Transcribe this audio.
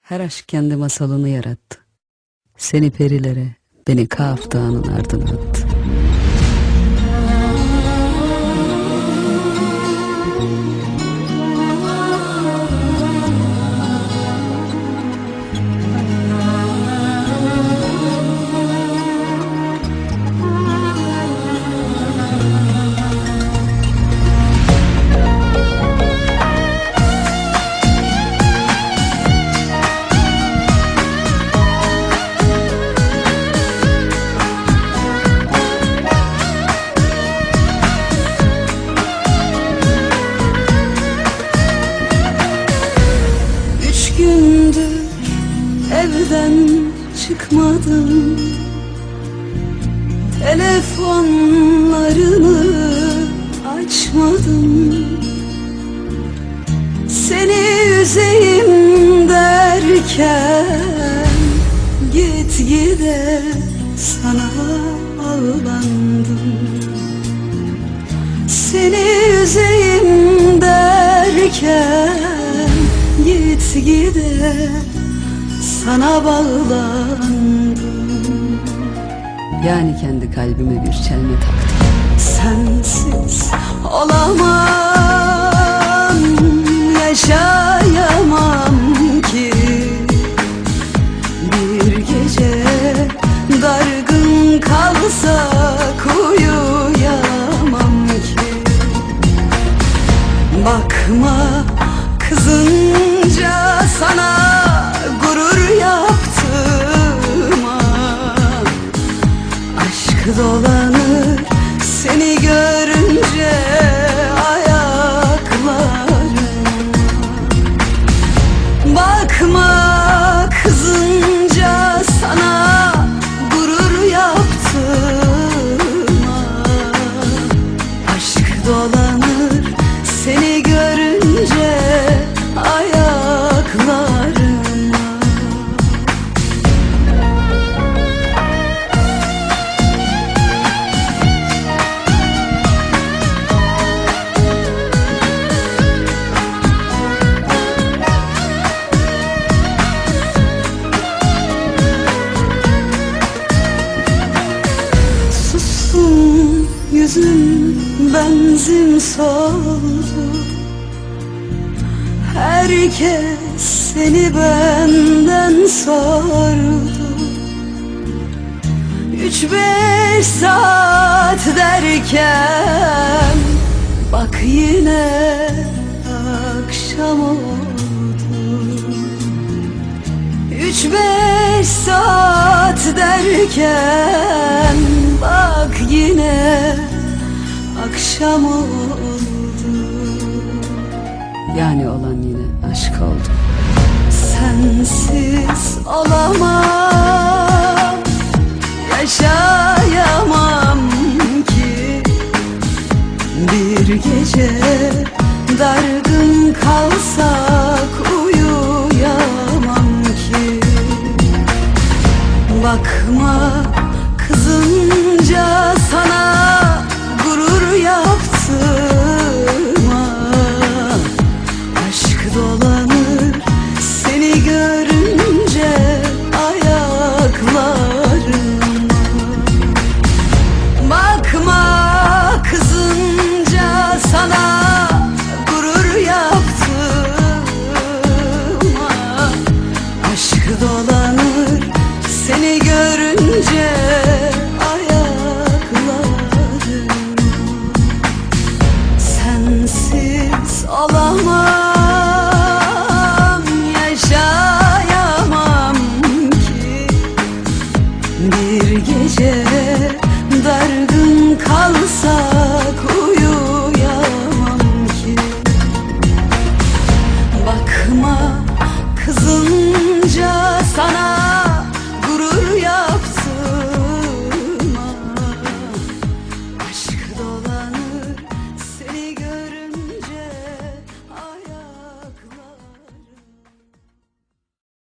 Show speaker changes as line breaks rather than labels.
Her aşk kendi masalını yarattı. Seni perilere, beni Kaf Dağı'nın ardına attı.
Gündür evden çıkmadım, telefonlarını açmadım. Seni üzeyim derken gitgide sana ağlandım. Seni üzeyim derken gitgide sana bağlandım.
Yani kendi kalbime bir çelme taktım.
Sensiz olamam, yaşayamam ki. Bir gece dargın kalsak uyuyamam ki. Bakma kızınca sana gurur yaptığıma, aşk dolanır seni görünce ayaklarıma. Bakma kızınca sana gurur yaptığıma, aşk dolanır seni görünce ayaklarıma. Sustum, yüzüm benzin soldu. Herkes seni benden sordu. 3-5 saat derken bak yine akşam oldu. 3-5 saat derken bak yine akşam oldu.
Yani olan yine aşk oldu.
Sensiz olamam, yaşayamam ki. Bir gece dargın kalsak uyuyamam ki. Bakma kızınca sana gurur yaptığıma, aşk dolanır seni görünce ayaklarıma. Bakma kızınca sana gurur yaptığıma, aşk dolanır seni görünce ayaklarıma. Sensiz olamam,